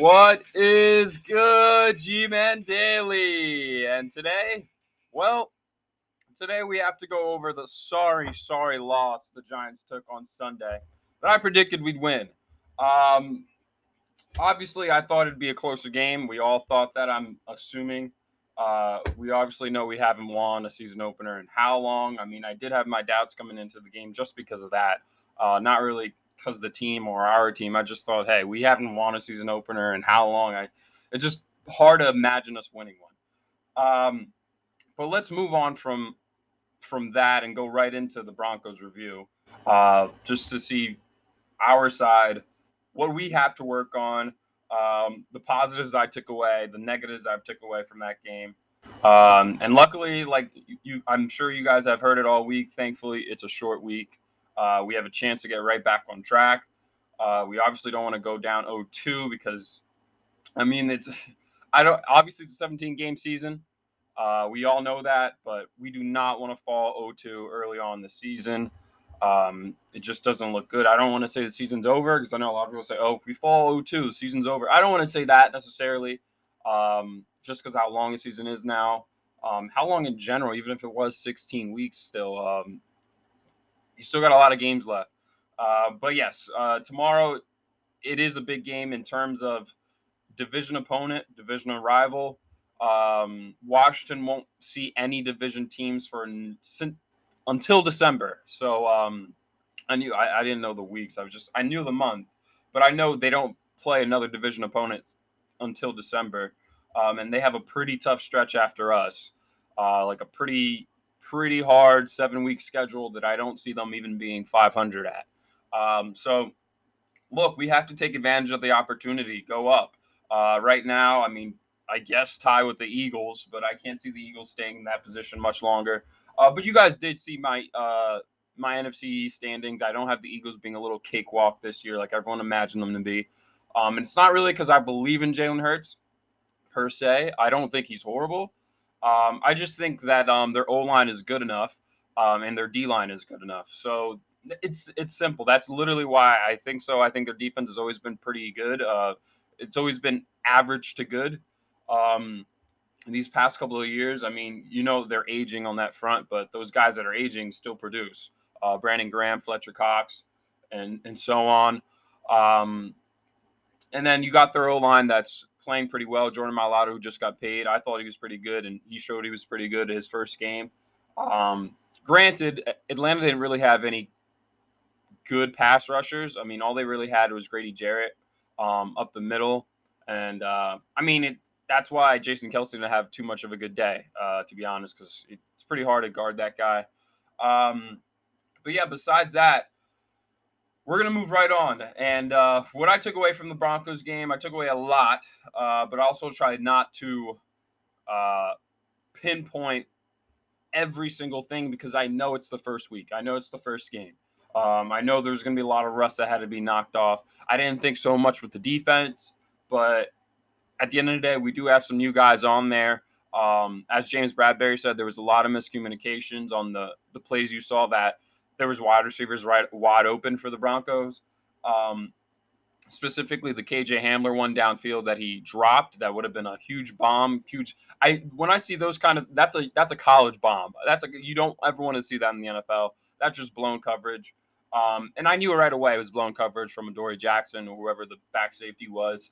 What is good, G-Man Daily? And today we have to go over the sorry loss the Giants took on Sunday that I predicted we'd win. Um, Obviously, I thought it'd be a closer game. We all thought that, I'm assuming. We obviously know we haven't won a season opener in how long. I mean, I did have my doubts coming into the game just because of that. Not really because of the team or our team. I just thought, hey, we haven't won a season opener in how long. It's just hard to imagine us winning one. But let's move on from that and go right into the Broncos review, just to see our side, what we have to work on, the positives I took away, the negatives I've took away from that game. And luckily, like I'm sure you guys have heard it all week. Thankfully, it's a short week. We have a chance to get right back on track. We obviously don't want to go down 0-2 because, I mean, obviously it's a 17-game season. We all know that, but we do not want to fall 0-2 early on in the season. It just doesn't look good. I don't want to say the season's over because I know a lot of people say, oh, if we fall 0-2, the season's over. I don't want to say that necessarily, just because how long the season is now. How long in general, even if it was 16 weeks still, you still got a lot of games left. But yes, tomorrow it is a big game in terms of division opponent, divisional rival. Washington won't see any division teams until December. So I didn't know the weeks. I knew the month, but I know they don't play another division opponent until December. And they have a pretty tough stretch after us, like a pretty hard 7-week schedule that I don't see them even being 500 at. So look, we have to take advantage of the opportunity, go up. Right now, I mean, I guess tie with the Eagles, but I can't see the Eagles staying in that position much longer. But you guys did see my NFC standings. I don't have the Eagles being a little cakewalk this year like everyone imagined them to be. And it's not really because I believe in Jalen Hurts per se. I don't think he's horrible. I just think that their O-line is good enough, and their D-line is good enough. So it's simple. That's literally why I think so. I think their defense has always been pretty good. It's always been average to good. These past couple of years, I mean, they're aging on that front, but those guys that are aging still produce. Brandon Graham, Fletcher Cox, and so on. And then you got their O-line that's playing pretty well. Jordan Mailata, who just got paid, I thought he was pretty good, and he showed he was pretty good at his first game. Granted, Atlanta didn't really have any good pass rushers. I mean, all they really had was Grady Jarrett up the middle. And, I mean, that's why Jason Kelce didn't have too much of a good day, to be honest, because it's pretty hard to guard that guy. But, yeah, besides that, we're going to move right on. And what I took away from the Broncos game, I took away a lot, but also tried not to pinpoint every single thing because I know it's the first week. I know it's the first game. I know there's going to be a lot of rust that had to be knocked off. I didn't think so much with the defense, but at the end of the day, we do have some new guys on there. As James Bradbury said, there was a lot of miscommunications on the plays you saw that there was wide receivers wide open for the Broncos. Specifically, the KJ Hamler one downfield that he dropped, that would have been a huge bomb. When I see those that's a college bomb. You don't ever want to see that in the NFL. That's just blown coverage. And I knew right away it was blown coverage from Adoree Jackson or whoever the back safety was.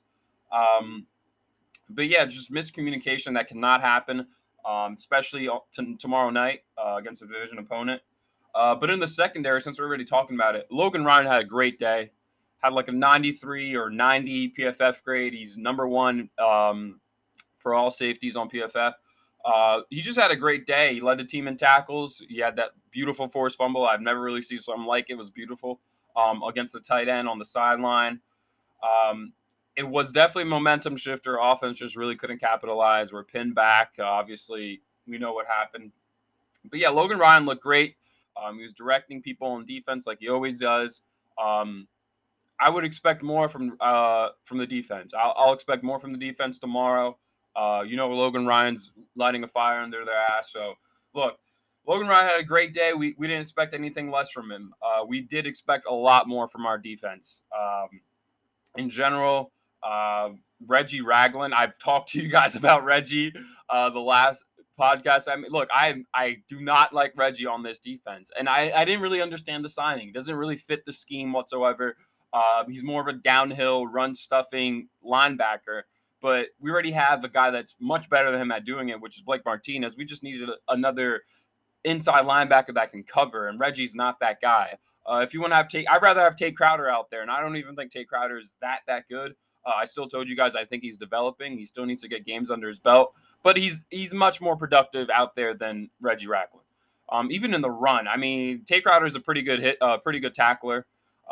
But yeah, just miscommunication that cannot happen, especially tomorrow night against a division opponent. But in the secondary, since we're already talking about it, Logan Ryan had a great day. Had like a 93 or 90 PFF grade. He's number one for all safeties on PFF. He just had a great day. He led the team in tackles. He had that beautiful forced fumble. I've never really seen something like it. It was beautiful against the tight end on the sideline. It was definitely a momentum shifter. Offense just really couldn't capitalize. We're pinned back. Obviously, we know what happened. But yeah, Logan Ryan looked great. He was directing people on defense like he always does. I would expect more from the defense. I'll expect more from the defense tomorrow. Logan Ryan's lighting a fire under their ass. So, look, Logan Ryan had a great day. We didn't expect anything less from him. We did expect a lot more from our defense. In general, Reggie Ragland. I've talked to you guys about Reggie the last podcast. I mean, look, I do not like Reggie on this defense, and I didn't really understand the signing. It doesn't really fit the scheme whatsoever. He's more of a downhill run stuffing linebacker, but we already have a guy that's much better than him at doing it, which is Blake Martinez. We just needed another inside linebacker that can cover, and Reggie's not that guy. If you want to have I'd rather have Tate Crowder out there, and I don't even think Tate Crowder is that good. I still told you guys I think he's developing. He still needs to get games under his belt, but he's much more productive out there than Reggie Ragland. Even in the run, I mean, Tate Crowder is a pretty good pretty good tackler.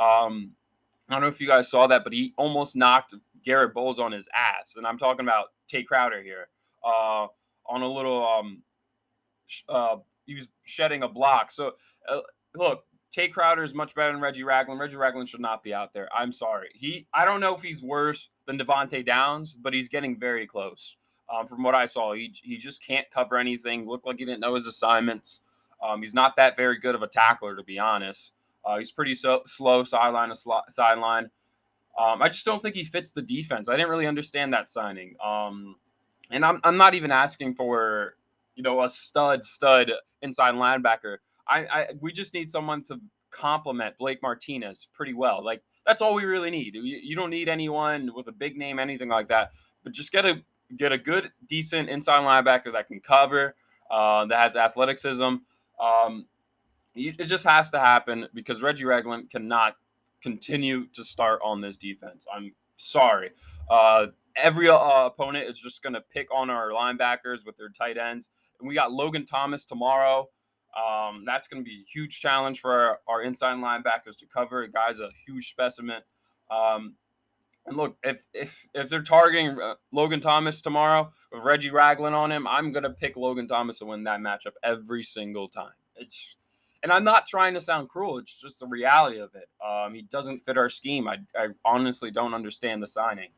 I don't know if you guys saw that, but he almost knocked Garrett Bowles on his ass, and I'm talking about Tate Crowder here. On a little he was shedding a block. So look, Tate Crowder is much better than Reggie Ragland. Reggie Ragland should not be out there. I'm sorry. I don't know if he's worse than Devontae Downs, but he's getting very close. From what I saw, he just can't cover anything. Looked like he didn't know his assignments. He's not that very good of a tackler, to be honest. He's pretty slow sideline to sideline. I just don't think he fits the defense. I didn't really understand that signing. And I'm not even asking for, a stud inside linebacker. We just need someone to complement Blake Martinez pretty well. Like, that's all we really need. You don't need anyone with a big name, anything like that, but just get a good, decent inside linebacker that can cover, that has athleticism. It just has to happen because Reggie Ragland cannot continue to start on this defense. I'm sorry. Every opponent is just going to pick on our linebackers with their tight ends. And we got Logan Thomas tomorrow. That's going to be a huge challenge for our inside linebackers to cover. The guy's a huge specimen. And look, if they're targeting Logan Thomas tomorrow with Reggie Ragland on him, I'm going to pick Logan Thomas to win that matchup every single time. And I'm not trying to sound cruel. It's just the reality of it. He doesn't fit our scheme. I honestly don't understand the signing.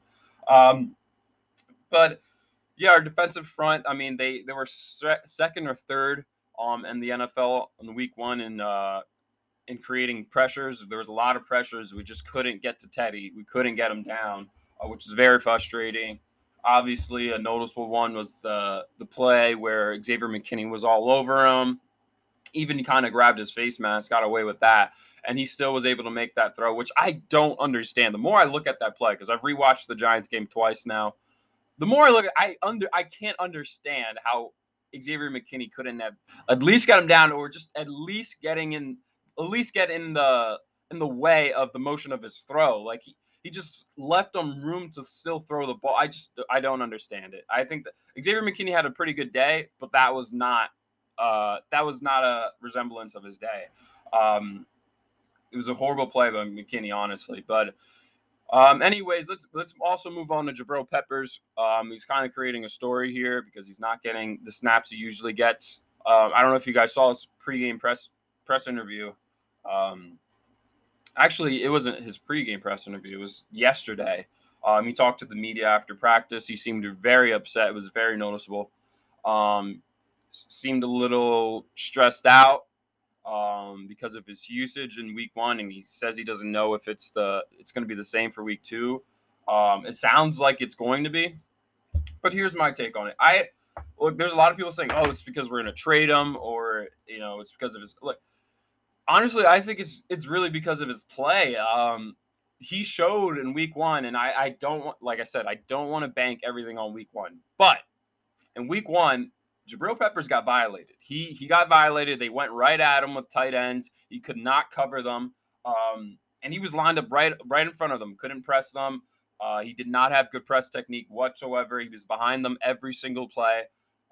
But yeah, our defensive front, I mean, they were second or third in the NFL in week one in creating pressures. There was a lot of pressures. We just couldn't get to Teddy. We couldn't get him down, which is very frustrating. Obviously, a noticeable one was the play where Xavier McKinney was all over him. Even he kind of grabbed his face mask, got away with that, and he still was able to make that throw, which I don't understand. The more I look at that play, because I've rewatched the Giants game twice now, the more I look at I can't understand how Xavier McKinney couldn't have at least got him down, or just at least get in the way of the motion of his throw. Like he just left him room to still throw the ball. I don't understand it. I think that Xavier McKinney had a pretty good day, but that was not a resemblance of his day. It was a horrible play by McKinney, honestly. But anyways, let's also move on to Jabril Peppers. He's kind of creating a story here because he's not getting the snaps he usually gets. I don't know if you guys saw his pregame press interview. Actually, it wasn't his pregame press interview. It was yesterday. He talked to the media after practice. He seemed very upset. It was very noticeable. Seemed a little stressed out because of his usage in week one, and he says he doesn't know if it's going to be the same for week two. It sounds like it's going to be, but here's my take on it. Look, there's a lot of people saying, "Oh, it's because we're going to trade him," or it's because of his. Look, honestly, I think it's really because of his play. He showed in week one, and I don't want, like I said, I don't want to bank everything on week one, but in week one, Jabril Peppers got violated. He got violated. They went right at him with tight ends. He could not cover them, and he was lined up right in front of them. Couldn't press them. He did not have good press technique whatsoever. He was behind them every single play.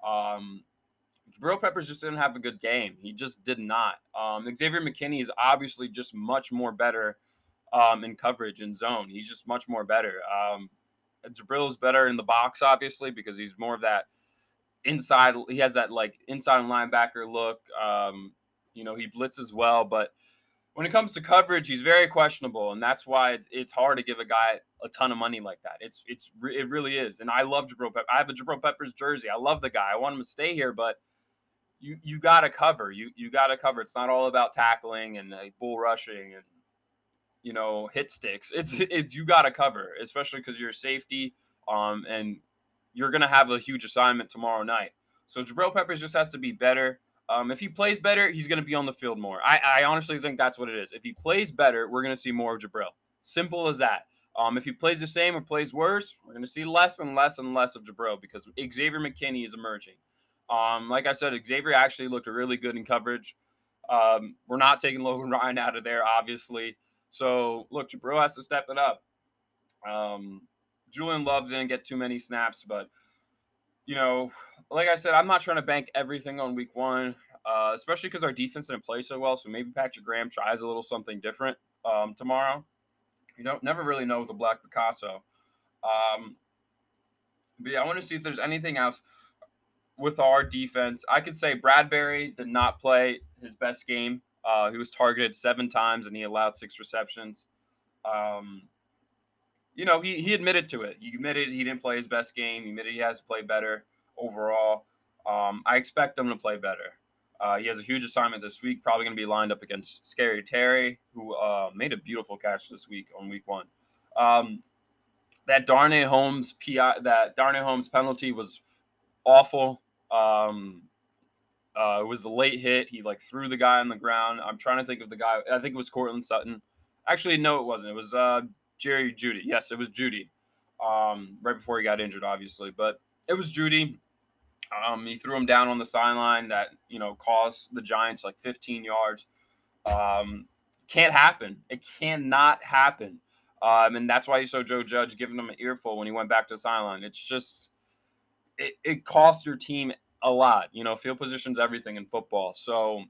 Jabril Peppers just didn't have a good game. He just did not. Xavier McKinney is obviously just much more better in coverage and zone. He's just much more better. Jabril is better in the box, obviously, because he's more of that inside. He has that like inside linebacker look. He blitzes well, but when it comes to coverage, he's very questionable, and that's why it's hard to give a guy a ton of money like that. It really is. And I love Jabril Peppers. I have a Jabril Peppers jersey. I love the guy. I want him to stay here, but you got to cover. You got to cover. It's not all about tackling and bull rushing and hit sticks. It's you got to cover, especially because you're a safety. And you're going to have a huge assignment tomorrow night. So Jabril Peppers just has to be better. If he plays better, he's going to be on the field more. I honestly think that's what it is. If he plays better, we're going to see more of Jabril. Simple as that. If he plays the same or plays worse, we're going to see less and less and less of Jabril because Xavier McKinney is emerging. Like I said, Xavier actually looked really good in coverage. We're not taking Logan Ryan out of there, obviously. So, look, Jabril has to step it up. Julian Love didn't get too many snaps, but, like I said, I'm not trying to bank everything on week one, especially because our defense didn't play so well. So maybe Patrick Graham tries a little something different tomorrow. You don't never really know with a Black Picasso. But yeah, I want to see if there's anything else with our defense. I could say Bradbury did not play his best game. He was targeted 7 times and he allowed 6 receptions. He admitted to it. He admitted he didn't play his best game. He admitted he has to play better overall. I expect him to play better. He has a huge assignment this week, probably going to be lined up against Scary Terry, who made a beautiful catch this week on week 1. That Darnay Holmes penalty was awful. It was the late hit. He threw the guy on the ground. I'm trying to think of the guy. I think it was Cortland Sutton. Actually, no, it wasn't. It was Jerry Jeudy. Yes, it was Jeudy. Right before he got injured, obviously, but it was Jeudy. He threw him down on the sideline that cost the Giants 15 yards. Can't happen. It cannot happen. And that's why you saw Joe Judge giving him an earful when he went back to the sideline. It's just it costs your team a lot. Field position's everything in football. So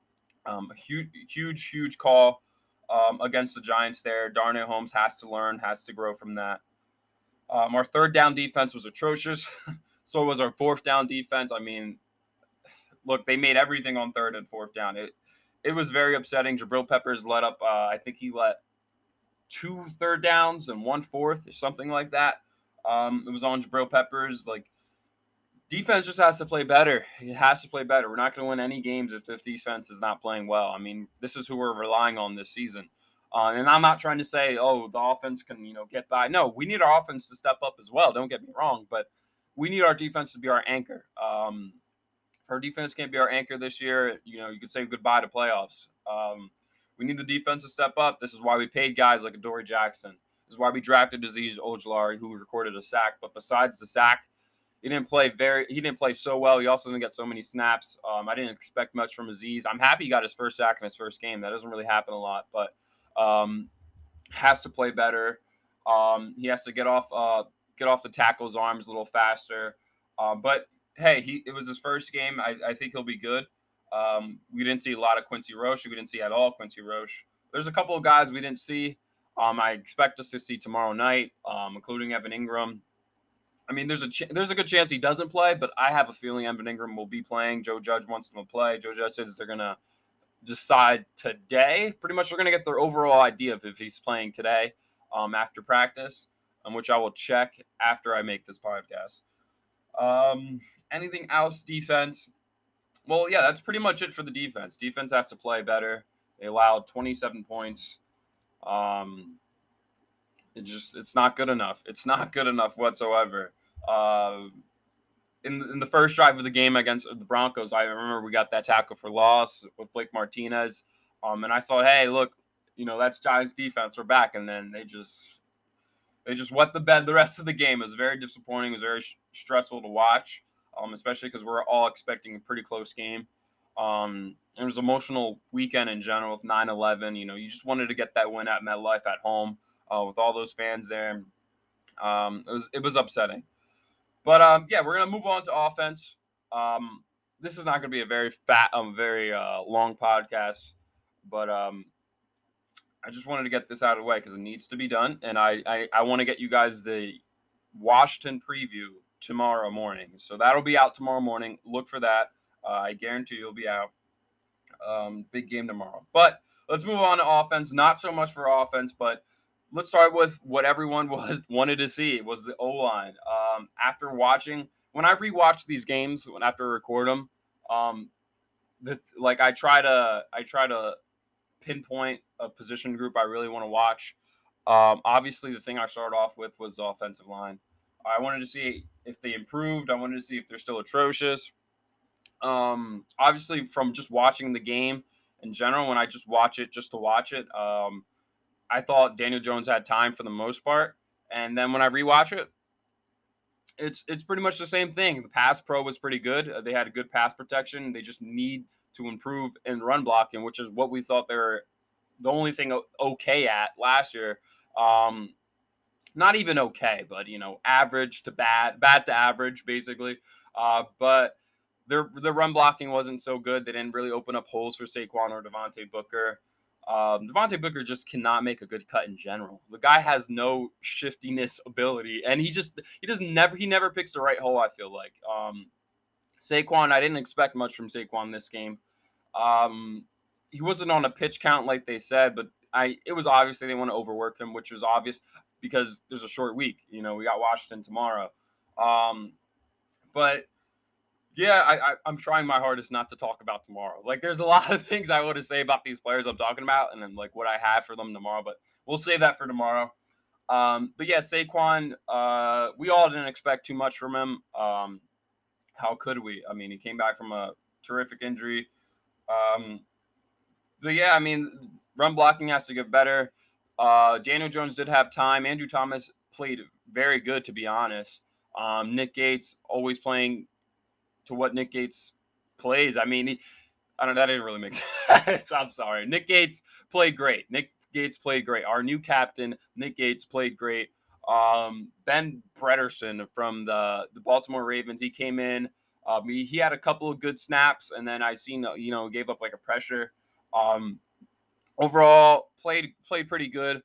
huge call against the Giants there. Darnay Holmes has to learn, has to grow from that. Our third down defense was atrocious. So was our fourth down defense. I mean, look, they made everything on third and fourth down. It was very upsetting. Jabril Peppers let up, I think he let 2 third downs and 1 fourth or something like that. It was on Jabril Peppers. Defense just has to play better. It has to play better. We're not going to win any games if defense is not playing well. I mean, this is who we're relying on this season. And I'm not trying to say, the offense can, get by. No, we need our offense to step up as well. Don't get me wrong, but we need our defense to be our anchor. If our defense can't be our anchor this year, you could say goodbye to playoffs. We need the defense to step up. This is why we paid guys like Adoree Jackson. This is why we drafted Azeez Ojulari, who recorded a sack. But besides the sack, he didn't play so well. He also didn't get so many snaps. I didn't expect much from Azeez. I'm happy he got his first sack in his first game. That doesn't really happen a lot, but has to play better. He has to get off the tackle's arms a little faster. But hey, it was his first game. I think he'll be good. We didn't see a lot of Quincy Roche. We didn't see at all Quincy Roche. There's a couple of guys we didn't see. I expect us to see tomorrow night, including Evan Ingram. I mean, there's a good chance he doesn't play, but I have a feeling Evan Ingram will be playing. Joe Judge wants him to play. Joe Judge says they're going to decide today. Pretty much they're going to get their overall idea of if he's playing today after practice, which I will check after I make this podcast. Anything else, defense? Well, yeah, that's pretty much it for the defense. Defense has to play better. They allowed 27 points. It's not good enough. It's not good enough whatsoever. In the first drive of the game against the Broncos, I remember we got that tackle for loss with Blake Martinez. And I thought, hey, look, that's Giants defense. We're back. And then they just wet the bed the rest of the game. It was very disappointing. It was very stressful to watch, especially because we're all expecting a pretty close game. It was an emotional weekend in general with 9/11. You just wanted to get that win at MetLife at home with all those fans there. It was upsetting. But, yeah, we're going to move on to offense. This is not going to be a very long podcast, but I just wanted to get this out of the way because it needs to be done. And I want to get you guys the Washington preview tomorrow morning. So that'll be out tomorrow morning. Look for that. I guarantee you'll be out. Big game tomorrow. But let's move on to offense. Not so much for offense, but let's start with what everyone wanted to see. It was the O-line. After watching, when I rewatch these games, after I record them, I try to pinpoint a position group I really want to watch. Obviously, the thing I started off with was the offensive line. I wanted to see if they improved. I wanted to see if they're still atrocious. Obviously, from just watching the game in general, when I just watch it just to watch it, I thought Daniel Jones had time for the most part. And then when I rewatch it, it's pretty much the same thing. The pass pro was pretty good. They had a good pass protection. They just need to improve in run blocking, which is what we thought they were the only thing okay at last year. Um, Not even okay, but average to bad, bad to average, basically. But their run blocking wasn't so good. They didn't really open up holes for Saquon or Devontae Booker. Devontae Booker just cannot make a good cut in general. The guy has no shiftiness ability, and he never picks the right hole. I feel like Saquon. I didn't expect much from Saquon this game. Um, he wasn't on a pitch count like they said, but it was obvious they want to overwork him, which was obvious because there's a short week. We got Washington tomorrow. But yeah, I'm trying my hardest not to talk about tomorrow. Like, there's a lot of things I want to say about these players I'm talking about, and then like what I have for them tomorrow. But we'll save that for tomorrow. But yeah, Saquon, we all didn't expect too much from him. How could we? I mean, he came back from a terrific injury. Um, but yeah, I mean, run blocking has to get better. Daniel Jones did have time. Andrew Thomas played very good, to be honest. Nick Gates always playing to what Nick Gates plays. I mean, I don't know. That didn't really make sense. I'm sorry. Nick Gates played great. Nick Gates played great. Our new captain, Nick Gates, played great. Ben Bredeson from the Baltimore Ravens, he came in. He had a couple of good snaps, and then I seen gave up like a pressure. Overall, played pretty good.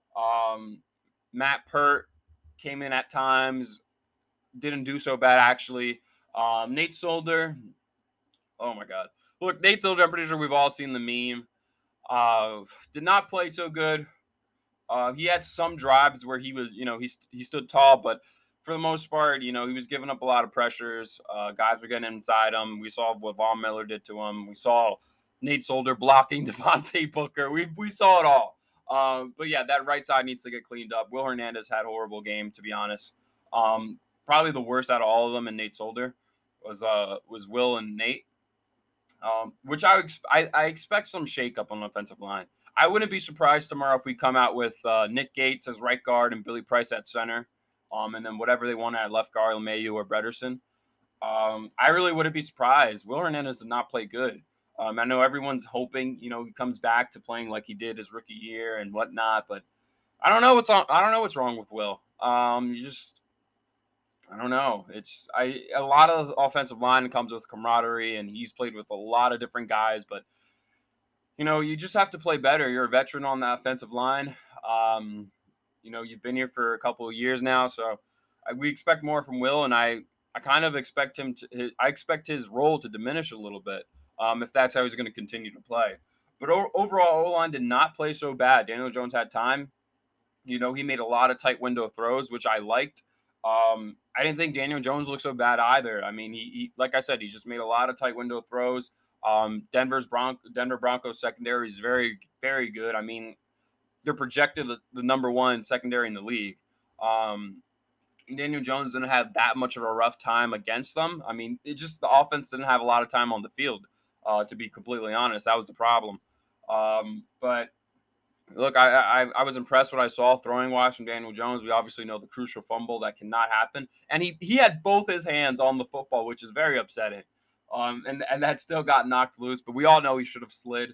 Matt Pert came in at times, didn't do so bad actually. Nate Solder, oh my God. Look, Nate Solder, I'm pretty sure we've all seen the meme. Did not play so good. He had some drives where he was, he stood tall, but for the most part, he was giving up a lot of pressures. Guys were getting inside him. We saw what Von Miller did to him. We saw Nate Solder blocking Devontae Booker. We saw it all. But yeah, that right side needs to get cleaned up. Will Hernandez had a horrible game, to be honest. Probably the worst out of all of them, and Nate Solder was Will and Nate. Which I expect some shakeup on the offensive line. I wouldn't be surprised tomorrow if we come out with Nick Gates as right guard and Billy Price at center, and then whatever they want at left guard, LeMahieu or Bredeson. I really wouldn't be surprised. Will Hernandez did not play good. I know everyone's hoping he comes back to playing like he did his rookie year and whatnot, but I don't know what's wrong with Will. I don't know. A lot of offensive line comes with camaraderie, and he's played with a lot of different guys. But you just have to play better. You're a veteran on the offensive line. You've been here for a couple of years now, so we expect more from Will, and I kind of expect I expect his role to diminish a little bit if that's how he's going to continue to play. But overall, O-line did not play so bad. Daniel Jones had time. He made a lot of tight window throws, which I liked. I didn't think Daniel Jones looked so bad either. I mean, he like I said, he just made a lot of tight window throws. Denver Broncos secondary is very, very good. I mean, they're projected the number one secondary in the league. Daniel Jones didn't have that much of a rough time against them. I mean, the offense didn't have a lot of time on the field. To be completely honest, that was the problem. But look, I was impressed what I saw throwing wise from Daniel Jones. We obviously know the crucial fumble that cannot happen, and he had both his hands on the football, which is very upsetting. And that still got knocked loose, but we all know he should have slid.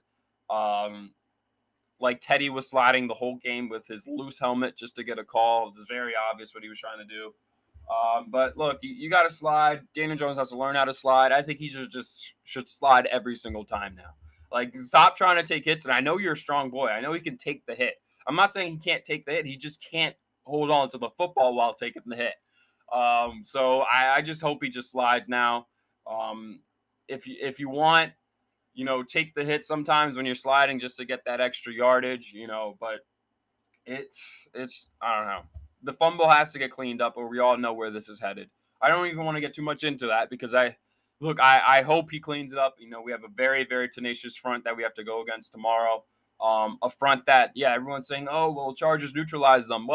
Like Teddy was sliding the whole game with his loose helmet just to get a call. It was very obvious what he was trying to do. But look, you got to slide. Daniel Jones has to learn how to slide. I think he should slide every single time now. Like, stop trying to take hits. And I know you're a strong boy. I know he can take the hit. I'm not saying he can't take the hit. He just can't hold on to the football while taking the hit. So I just hope he just slides now. If you want, take the hit sometimes when you're sliding just to get that extra yardage, but it's I don't know. The fumble has to get cleaned up, or we all know where this is headed. I don't even want to get too much into that because I hope he cleans it up. We have a very, very tenacious front that we have to go against tomorrow. A front that, everyone's saying, oh, well, Chargers neutralize them. Well,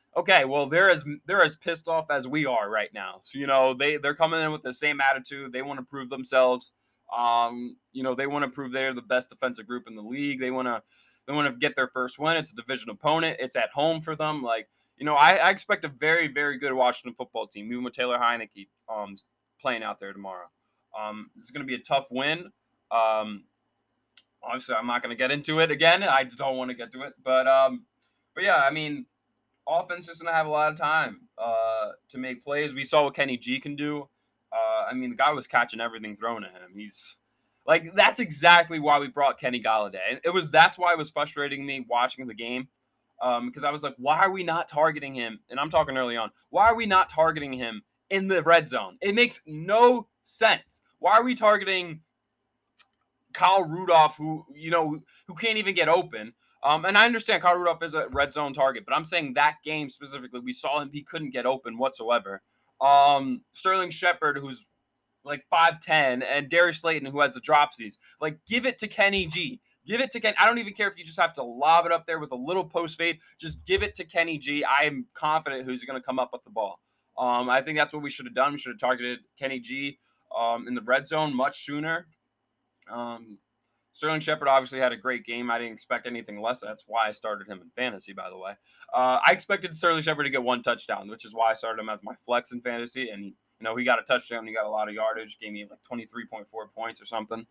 Okay, well, they're as pissed off as we are right now. So they're coming in with the same attitude. They want to prove themselves. They want to prove they're the best defensive group in the league. They want to get their first win. It's a division opponent. It's at home for them. I expect a very, very good Washington football team, even with Taylor Heineke playing out there tomorrow. It's going to be a tough win. Obviously, I'm not going to get into it again. I just don't want to get to it, but yeah, I mean, offense is going to have a lot of time to make plays. We saw what Kenny G can do. The guy was catching everything thrown at him. He's like, that's exactly why we brought Kenny Galladay. And that's why it was frustrating me watching the game. Because I was like, why are we not targeting him? And I'm talking early on. Why are we not targeting him in the red zone? It makes no sense. Why are we targeting Kyle Rudolph, who can't even get open? And I understand Kyle Rudolph is a red zone target, but I'm saying that game specifically, we saw him, he couldn't get open whatsoever. Sterling Shepard, who's like 5'10", and Darius Slayton, who has the dropsies. Like, give it to Kenny G. Give it to Ken. I don't even care if you just have to lob it up there with a little post fade. Just give it to Kenny G. I am confident who's going to come up with the ball. I think that's what we should have done. We should have targeted Kenny G in the red zone much sooner. Sterling Shepard obviously had a great game. I didn't expect anything less. That's why I started him in fantasy, by the way. I expected Sterling Shepard to get one touchdown, which is why I started him as my flex in fantasy. And he got a touchdown. He got a lot of yardage. Gave me like 23.4 points or something.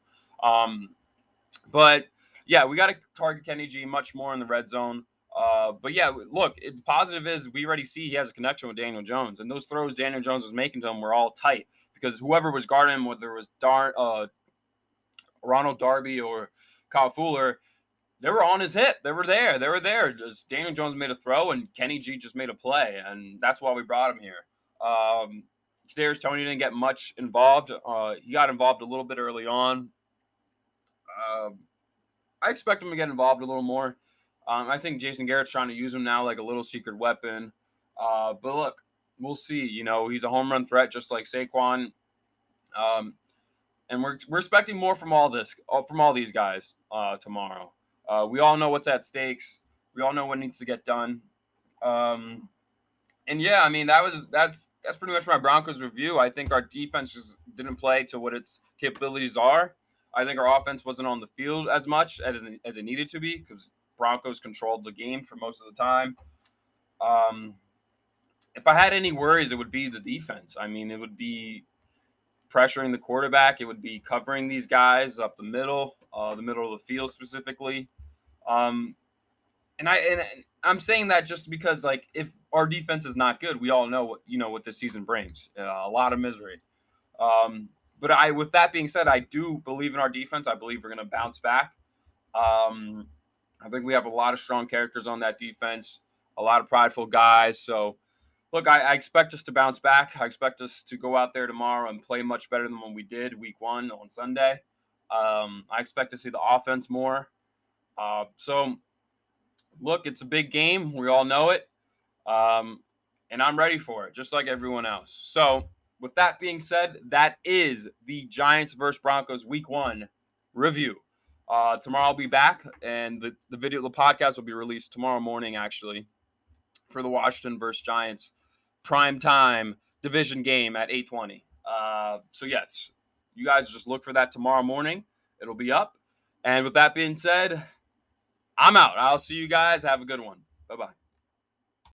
But yeah, we got to target Kenny G much more in the red zone. But yeah, look, the positive is we already see he has a connection with Daniel Jones, and those throws Daniel Jones was making to him were all tight because whoever was guarding him, whether it was Ronald Darby or Kyle Fuller, they were on his hip. They were there. Just Daniel Jones made a throw, and Kenny G just made a play, and that's why we brought him here. Kadarius Toney didn't get much involved. He got involved a little bit early on. I expect him to get involved a little more. I think Jason Garrett's trying to use him now like a little secret weapon. But look, we'll see. He's a home run threat just like Saquon. And we're expecting more from all these guys tomorrow. We all know what's at stakes. We all know what needs to get done. And yeah, that's pretty much my Broncos review. I think our defense just didn't play to what its capabilities are. I think our offense wasn't on the field as much as it needed to be because Broncos controlled the game for most of the time. If I had any worries, it would be the defense. It would be pressuring the quarterback. It would be covering these guys up the middle of the field specifically. And I'm saying that just because, like, if our defense is not good, we all know what this season brings. A lot of misery. But with that being said, I do believe in our defense. I believe we're going to bounce back. I think we have a lot of strong characters on that defense, a lot of prideful guys. So, look, I expect us to bounce back. I expect us to go out there tomorrow and play much better than when we did week 1 on Sunday. I expect to see the offense more. So, look, it's a big game. We all know it. And I'm ready for it, just like everyone else. So, with that being said, that is the Giants versus Broncos week 1 review. Tomorrow I'll be back, and the podcast will be released tomorrow morning, actually, for the Washington versus Giants prime time division game at 8:20. So yes, you guys just look for that tomorrow morning. It'll be up. And with that being said, I'm out. I'll see you guys. Have a good one. Bye-bye.